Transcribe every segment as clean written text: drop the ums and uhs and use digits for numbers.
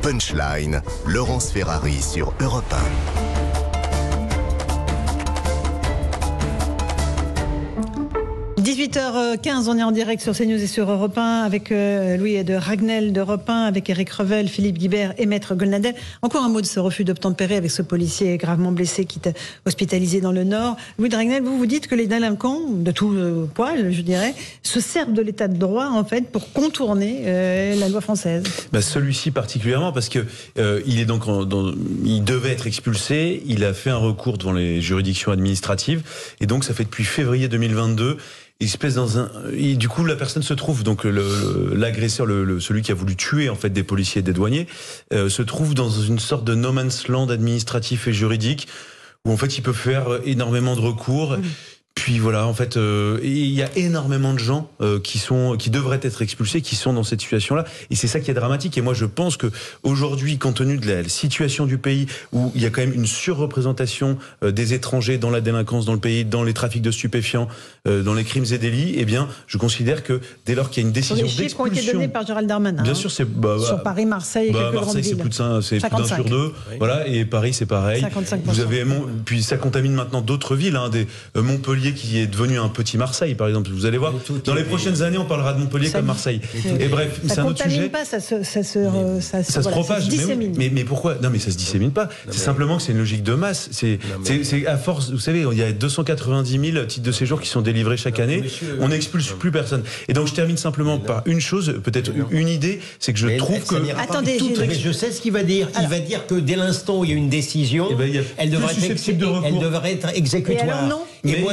Punchline, Laurence Ferrari sur Europe 1. 18h15, on est en direct sur CNews et sur Europe 1 avec Louis de Ragnel d'Europe 1, avec Eric Revel, Philippe Guibert et Maître Golnadel. Encore un mot de ce refus d'obtempérer avec ce policier gravement blessé qui est hospitalisé dans le Nord. Louis de Ragnel, vous dites que les délinquants, de tout poil, je dirais, se servent de l'état de droit en fait pour contourner la loi française. Celui-ci particulièrement parce que il est donc il devait être expulsé. Il a fait un recours devant les juridictions administratives et donc ça fait depuis février 2022. Il se place et du coup la personne se trouve, donc l'agresseur, celui qui a voulu tuer en fait des policiers et des douaniers, se trouve dans une sorte de no man's land administratif et juridique où en fait il peut faire énormément de recours. Puis voilà, en fait, il y a énormément de gens qui devraient être expulsés, qui sont dans cette situation-là, et c'est ça qui est dramatique. Et moi, je pense que aujourd'hui, compte tenu de la situation du pays, où il y a quand même une surreprésentation des étrangers dans la délinquance dans le pays, dans les trafics de stupéfiants, dans les crimes et délits, eh bien, je considère que dès lors qu'il y a une décision d'expulsion, les chiffres ont été donnés par Gérald Darmanin. Bien sûr, c'est sur Paris, Marseille, et quelques Marseille, c'est plus d'un sur deux. Oui. Voilà, et Paris, c'est pareil. 55%. Vous avez puis ça contamine maintenant d'autres villes, des Montpellier qui est devenu un petit Marseille, par exemple. Vous allez voir, dans les prochaines années, on parlera de Montpellier comme Marseille. Et bref, c'est un autre sujet. Pas, ça se propage. Ça se dissémine. Mais pourquoi ? Non, mais ça se dissémine pas. C'est simplement que c'est une logique de masse. C'est à force, vous savez, il y a 290 000 titres de séjour qui sont délivrés chaque année. On n'expulse plus personne. Et donc, je termine simplement par une chose, peut-être une idée, c'est que je trouve que... Attendez, je sais ce qu'il va dire. Il va dire que dès l'instant où il y a une décision, elle devrait être exécutoire. Et alors non. Mais moi,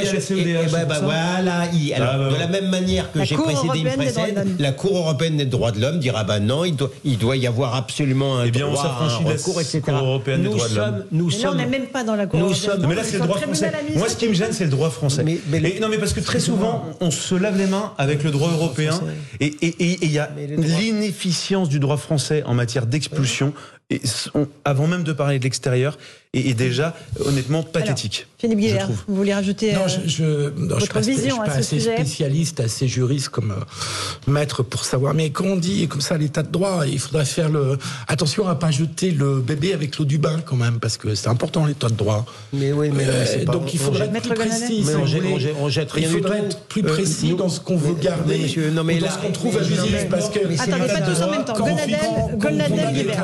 voilà. De la même manière que j'ai précédé une précédente, la Cour européenne des droits de l'homme dira non, il doit y avoir absolument un droit à un recours, etc. Cour européenne des droits de l'homme. On n'est même pas dans la Cour européenne. Mais là, c'est le droit français. Moi, ce qui me gêne, c'est le droit français. Non, mais parce que très souvent, on se lave les mains avec le droit européen et il y a l'inefficience du droit français en matière d'expulsion. Et avant même de parler de l'extérieur, est déjà honnêtement pathétique. Alors, Philippe Guibert, vous voulez rajouter votre vision à ce sujet ? Je ne suis pas assez spécialiste, assez juriste comme maître pour savoir. Mais quand on dit comme ça l'état de droit, il faudrait faire attention à ne pas jeter le bébé avec l'eau du bain quand même, parce que c'est important l'état de droit. Mais oui, mais donc il faudrait être plus précis. On jette rien du tout. Il faudrait être plus précis dans ce qu'on veut garder, dans ce qu'on trouve abusif, parce que... Attendez, pas tous en même temps. Golnadel, Guibert.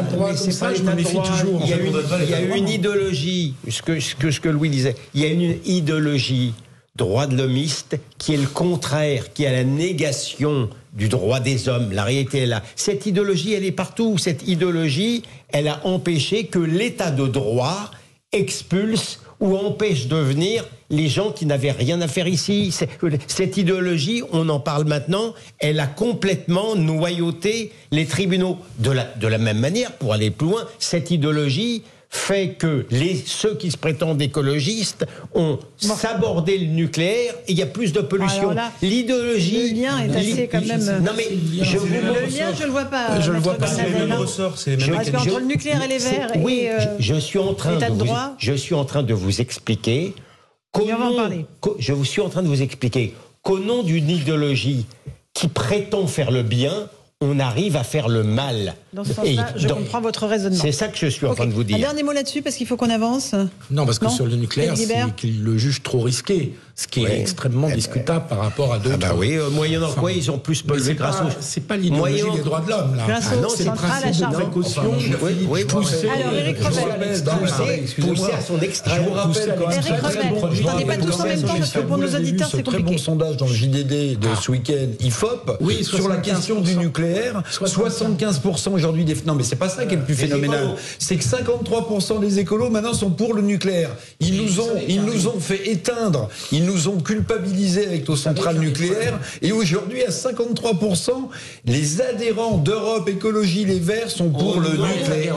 Il y a une idéologie, ce que Louis disait, il y a une idéologie droit de l'homiste qui est le contraire, qui est la négation du droit des hommes. La réalité est là. Cette idéologie, elle est partout. Cette idéologie, elle a empêché que l'état de droit expulse ou empêche de venir les gens qui n'avaient rien à faire ici. Cette idéologie, on en parle maintenant, elle a complètement noyauté les tribunaux. De la même manière, pour aller plus loin, cette idéologie fait que ceux qui se prétendent écologistes ont sabordé le nucléaire et il y a plus de pollution. L'idéologie... Le lien est assez quand même... Non mais le lien, je ne le vois pas. Je le vois pas. C'est le même ressort. Parce qu'entre le nucléaire et les verts et je suis en train de vous expliquer je suis en train de vous expliquer qu'au nom d'une idéologie qui prétend faire le bien, on arrive à faire le mal. Dans ce sens-là, je comprends votre raisonnement. C'est ça que je suis en train de vous dire. Un dernier mot là-dessus, parce qu'il faut qu'on avance. Non, parce que sur le nucléaire, c'est qu'il le juge trop risqué, ce qui est extrêmement discutable par rapport à d'autres. Ah bah oui, moyennant quoi ils ont plus pollué grâce au... C'est pas l'idéologie des droits de l'homme, là. C'est le principe de précaution. Pousser. Alors, Eric Revel. Pousser à son extrême. Je vous rappelle quand même... Eric Revel, attendez pas tous en même temps, parce que pour nos auditeurs, c'est compliqué. Très bon sondage dans le JDD de ce week-end, IFOP, sur la question du nucléaire. 75% aujourd'hui des... Non, mais c'est pas ça qui est le plus phénoménal. C'est que 53% des écolos maintenant sont pour le nucléaire. Ils nous ont fait éteindre, ils nous ont culpabilisés avec nos centrales nucléaires. Et aujourd'hui, à 53%, les adhérents d'Europe Écologie Les Verts sont pour le nucléaire.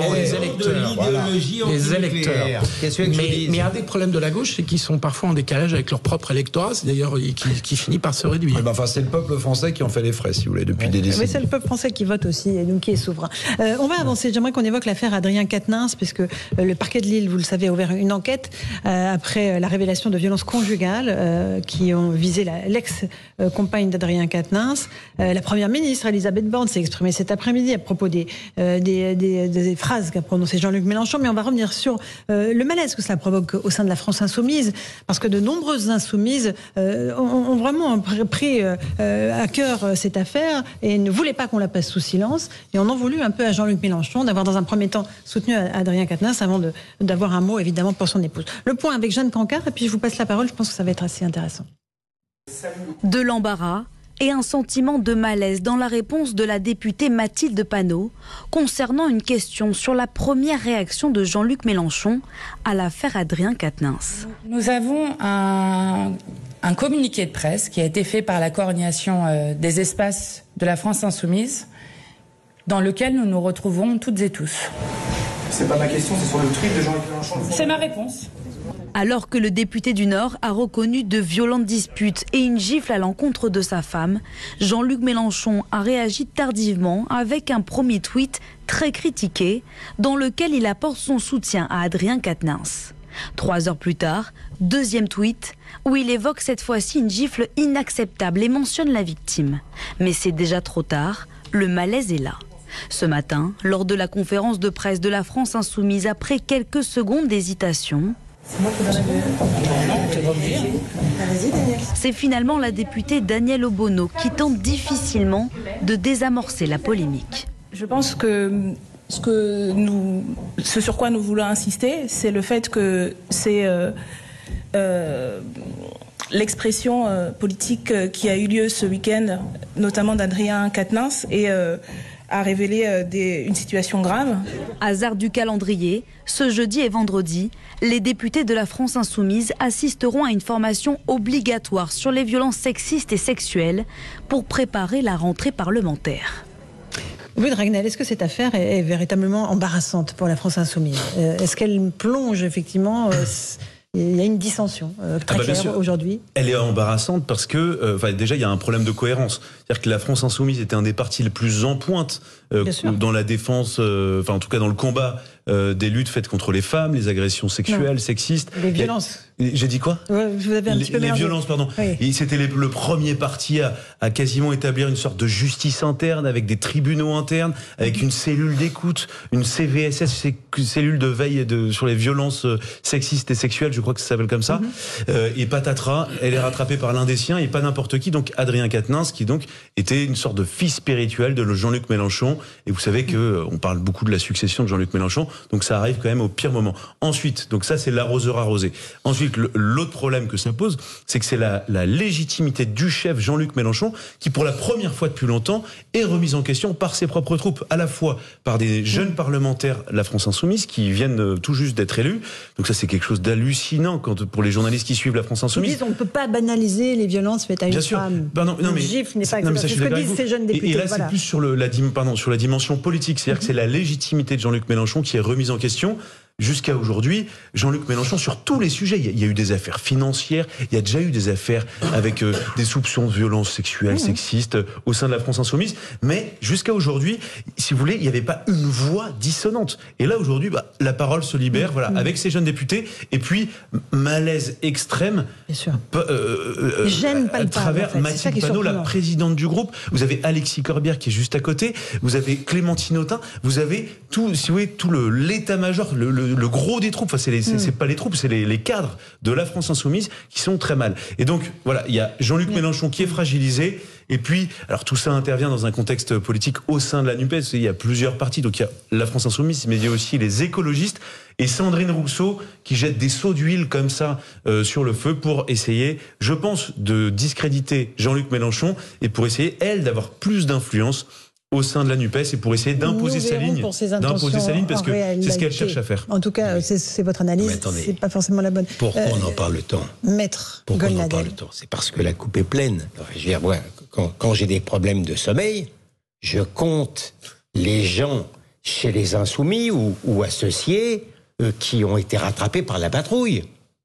Les électeurs. Mais un des problèmes de la gauche, c'est qu'ils sont parfois en décalage avec leur propre électorat. C'est d'ailleurs qui finit par se réduire. C'est le peuple français qui en fait les frais, si vous voulez, depuis des décennies. Mais c'est le peuple français qui vote aussi, et donc qui est souverain. On va avancer. J'aimerais qu'on évoque l'affaire Adrien Quatennens, puisque le parquet de Lille, vous le savez, a ouvert une enquête après la révélation de violences conjugales qui ont visé l'ex-compagne d'Adrien Quatennens. La première ministre, Elisabeth Borne, s'est exprimée cet après-midi à propos des phrases qu'a prononcées Jean-Luc Mélenchon. Mais on va revenir sur le malaise que cela provoque au sein de la France insoumise, parce que de nombreuses insoumises ont vraiment pris à cœur cette affaire et ne voulaient pas qu'on la passe sous silence. Et on en voulu un peu à Jean-Luc Mélenchon d'avoir dans un premier temps soutenu Adrien Quatennens avant d'avoir un mot évidemment pour son épouse. Le point avec Jeanne Cancard, et puis je vous passe la parole, je pense que ça va être assez intéressant. De l'embarras et un sentiment de malaise dans la réponse de la députée Mathilde Panot concernant une question sur la première réaction de Jean-Luc Mélenchon à l'affaire Adrien Quatennens. Nous avons un communiqué de presse qui a été fait par la coordination des espaces de la France Insoumise, dans lequel nous nous retrouvons toutes et tous. C'est pas ma question, c'est sur le tweet de Jean-Luc Mélenchon. C'est ma réponse. Alors que le député du Nord a reconnu de violentes disputes et une gifle à l'encontre de sa femme, Jean-Luc Mélenchon a réagi tardivement avec un premier tweet très critiqué dans lequel il apporte son soutien à Adrien Quatennens. 3 heures plus tard, deuxième tweet où il évoque cette fois-ci une gifle inacceptable et mentionne la victime. Mais c'est déjà trop tard, le malaise est là. Ce matin, lors de la conférence de presse de la France Insoumise, après quelques secondes d'hésitation, c'est finalement la députée Danielle Obono qui tente difficilement de désamorcer la polémique. Je pense que ce sur quoi nous voulons insister, c'est le fait que c'est l'expression politique qui a eu lieu ce week-end, notamment d'Adrien Quatennens, et a révélé une situation grave. Hasard du calendrier, ce jeudi et vendredi, les députés de la France Insoumise assisteront à une formation obligatoire sur les violences sexistes et sexuelles pour préparer la rentrée parlementaire. Louis de Ragnel, est-ce que cette affaire est véritablement embarrassante pour la France Insoumise ? Est-ce qu'elle plonge effectivement... Il y a une dissension très claire aujourd'hui. Elle est embarrassante parce que, déjà, il y a un problème de cohérence. C'est-à-dire que la France Insoumise était un des partis les plus en pointe dans la défense, en tout cas dans le combat des luttes faites contre les femmes, les agressions sexuelles, sexistes. Les violences. J'ai dit quoi ? Vous avez un petit peu mélangé. Les violences, pardon. Oui. Et c'était le premier parti à quasiment établir une sorte de justice interne avec des tribunaux internes, avec une cellule d'écoute, une CVSS, cellule de veille sur les violences sexistes et sexuelles, je crois que ça s'appelle comme ça. Et patatras, elle est rattrapée par l'un des siens et pas n'importe qui, donc Adrien Quatennens, qui donc était une sorte de fils spirituel de Jean-Luc Mélenchon. Et vous savez on parle beaucoup de la succession de Jean-Luc Mélenchon, donc ça arrive quand même au pire moment. Ensuite, donc ça c'est l'arroseur arrosé. Ensuite, l'autre problème que ça pose, c'est que c'est la légitimité du chef Jean-Luc Mélenchon qui, pour la première fois depuis longtemps, est remise en question par ses propres troupes, à la fois par des jeunes parlementaires de la France Insoumise qui viennent tout juste d'être élus. Donc ça c'est quelque chose d'hallucinant pour les journalistes qui suivent la France Insoumise. On ne peut pas banaliser les violences faites à une femme. Une gifle n'est pas acceptable. C'est ce que disent ces jeunes députés. Et là c'est plus sur la dimension politique, c'est-à-dire que c'est la légitimité de Jean-Luc Mélenchon qui est remise en question. Jusqu'à aujourd'hui, Jean-Luc Mélenchon, sur tous les sujets, il y a eu des affaires financières, il y a déjà eu des affaires avec des soupçons de violences sexuelles, sexistes au sein de la France Insoumise, mais jusqu'à aujourd'hui, si vous voulez, il n'y avait pas une voix dissonante. Et là, aujourd'hui, la parole se libère, avec ces jeunes députés, et puis malaise extrême, gêne palpable, à travers Mathilde Panot, la présidente du groupe. Vous avez Alexis Corbière qui est juste à côté, vous avez Clémentine Autain, vous avez tout l'état-major, le gros des troupes, c'est pas les troupes, c'est les cadres de la France Insoumise qui sont très mal. Et donc, voilà, il y a Jean-Luc Mélenchon qui est fragilisé, et puis, alors tout ça intervient dans un contexte politique au sein de la NUPES, il y a plusieurs partis, donc il y a la France Insoumise, mais il y a aussi les écologistes, et Sandrine Rousseau qui jette des seaux d'huile comme ça sur le feu pour essayer, je pense, de discréditer Jean-Luc Mélenchon, et pour essayer, elle, d'avoir plus d'influence au sein de la NUPES et pour essayer d'imposer sa ligne, parce que c'est ce qu'elle cherche à faire. En tout cas, c'est votre analyse, c'est pas forcément la bonne. Pourquoi on en parle tant ? Maître Pourquoi Golnadel. on en parle tant ? C'est parce que la coupe est pleine. Je veux dire, quand j'ai des problèmes de sommeil, je compte les gens chez les Insoumis ou associés qui ont été rattrapés par la patrouille.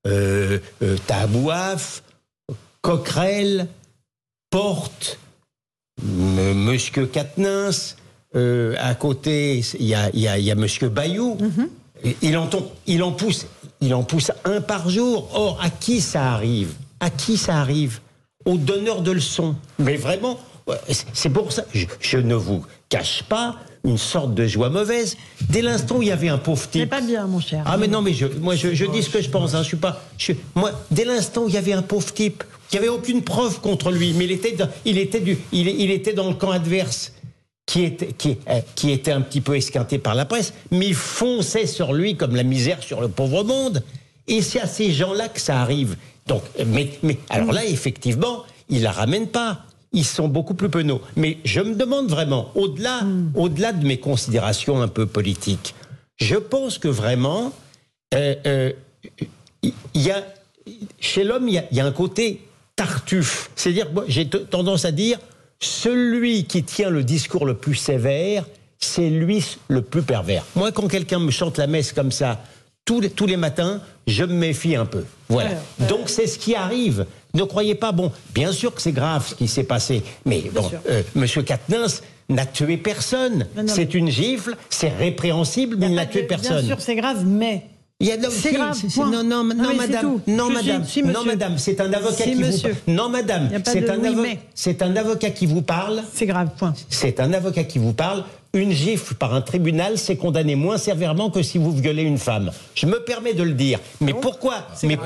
Tabouaf, Coquerel, Porte, Monsieur Quatennens, à côté il y a Monsieur Bayou. Il en pousse un par jour. Or, à qui ça arrive ? À qui ça arrive? Aux donneurs de leçons. Mais vraiment, c'est pour ça. Je ne vous cache pas une sorte de joie mauvaise. Dès l'instant où il y avait un pauvre type... C'est pas bien, mon cher. Ah mais non, mais je dis ce que je pense. Hein, moi, dès l'instant où il y avait un pauvre type, il n'y avait aucune preuve contre lui, mais il était dans le camp adverse, qui était un petit peu esquinté par la presse, mais il fonçait sur lui comme la misère sur le pauvre monde. Et c'est à ces gens-là que ça arrive. Donc, mais alors là, effectivement, ils la ramènent pas. Ils sont beaucoup plus penauds. Mais je me demande vraiment, au-delà de mes considérations un peu politiques, je pense que vraiment, chez l'homme, il y a un côté tartuffe. C'est-à-dire, moi, j'ai tendance à dire, celui qui tient le discours le plus sévère, c'est lui le plus pervers. Moi, quand quelqu'un me chante la messe comme ça, tous les matins, je me méfie un peu. Voilà. Donc c'est ce qui arrive. Ne croyez pas, bon, bien sûr que c'est grave ce qui s'est passé, mais bon, Monsieur Quatennens n'a tué personne. Non, c'est une gifle, c'est répréhensible, mais il n'a tué personne. Bien sûr, c'est grave, mais... C'est grave. Non, madame, c'est un avocat qui vous parle. Non, madame, c'est un avocat qui vous parle. C'est grave, point. C'est un avocat qui vous parle. Une gifle par un tribunal, c'est condamné moins sévèrement que si vous violez une femme. Je me permets de le dire. Mais pourquoi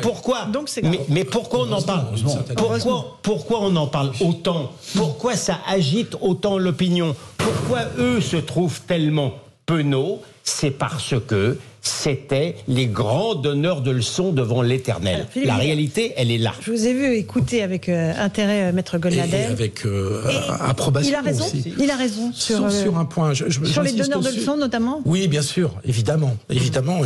on en parle? Pourquoi on en parle autant? Pourquoi ça agite autant l'opinion? Pourquoi eux se trouvent tellement penauds? C'est parce que c'était les grands donneurs de leçons devant l'Éternel. La réalité, elle est là. Je vous ai vu écouter avec intérêt Maître Golnadel. Et avec approbation. Il a raison. Aussi. Il a raison sur un point. Sur les donneurs de leçons, notamment. Oui, bien sûr, évidemment, et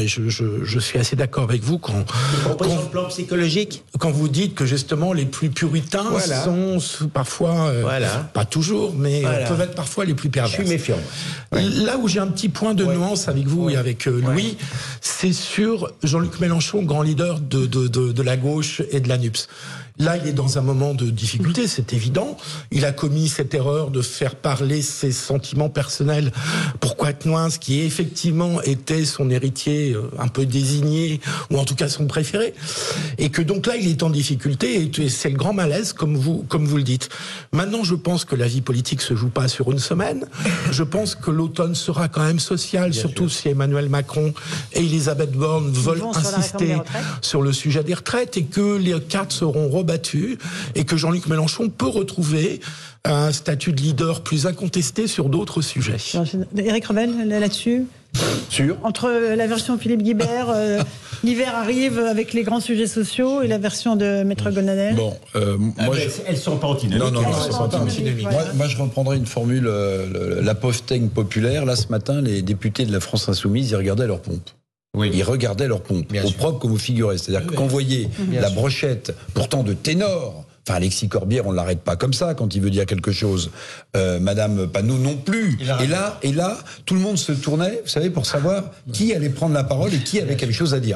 je suis assez d'accord avec vous sur le plan psychologique. Quand vous dites que justement les plus puritains sont parfois, pas toujours, mais peuvent être parfois les plus pervers. Je suis méfiant. Là où j'ai un petit point de nuance avec vous et avec Louis, c'est sur Jean-Luc Mélenchon, grand leader de la gauche et de la NUPS. Là, il est dans un moment de difficulté, c'est évident. Il a commis cette erreur de faire parler ses sentiments personnels pour Quatennens, qui effectivement était son héritier un peu désigné, ou en tout cas son préféré. Et que donc là, il est en difficulté, et c'est le grand malaise, comme vous le dites. Maintenant, je pense que la vie politique se joue pas sur une semaine. Je pense que l'automne sera quand même social, surtout si Emmanuel Macron et Elisabeth Borne veulent insister sur le sujet des retraites, et que les cartes seront rebattues, et que Jean-Luc Mélenchon peut retrouver un statut de leader plus incontesté sur d'autres sujets. Éric Revel, là-dessus, entre la version Philippe Guibert, l'hiver arrive avec les grands sujets sociaux, et la version de Maître Golnadel. Bon, elles sont pas antinomiques. Non, elles sont pas antinomiques. Moi, je reprendrai une formule, la Posteng populaire. Là, ce matin, les députés de la France Insoumise, ils regardaient leur pompe. Oui. Ils regardaient leur pompe, au propre comme au figuré. C'est-à-dire que quand vous voyez la brochette, pourtant de ténor, enfin Alexis Corbière, on ne l'arrête pas comme ça quand il veut dire quelque chose. Madame Panot non plus. Et là, tout le monde se tournait, vous savez, pour savoir qui allait prendre la parole et qui avait quelque chose à dire.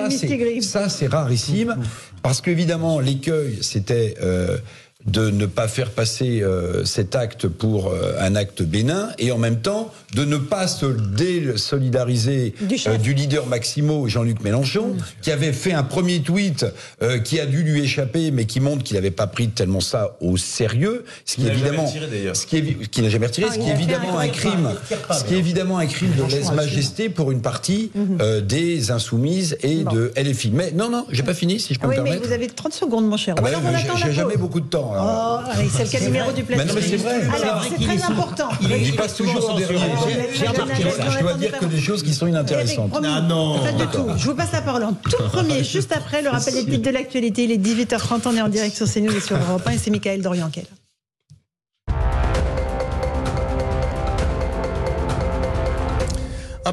Ça, c'est rarissime, parce qu'évidemment, l'écueil, c'était... de ne pas faire passer cet acte pour un acte bénin, et en même temps de ne pas se désolidariser du leader Maximo, Jean-Luc Mélenchon, qui avait fait un premier tweet qui a dû lui échapper, mais qui montre qu'il n'avait pas pris tellement ça au sérieux, ce qui évidemment, qui n'a jamais retiré, ce qui est évidemment un crime, de lèse-majesté pour une partie des Insoumises et de LFI. Mais non, j'ai pas fini, si je peux me permettre. Mais vous avez 30 secondes, mon cher. J'ai jamais beaucoup de temps. C'est le numéro du plateau. Mais non, mais c'est vrai. Alors, c'est très important. Il passe toujours en dernier. J'ai remarqué ça. Je dois dire que des choses qui sont inintéressantes. Non, pas du tout. Je vous passe la parole en tout premier, juste après le rappel des titres de l'actualité. Il est 18h30, on est en direct sur CNews et sur Europe 1, et c'est Michael Dorian-Kell.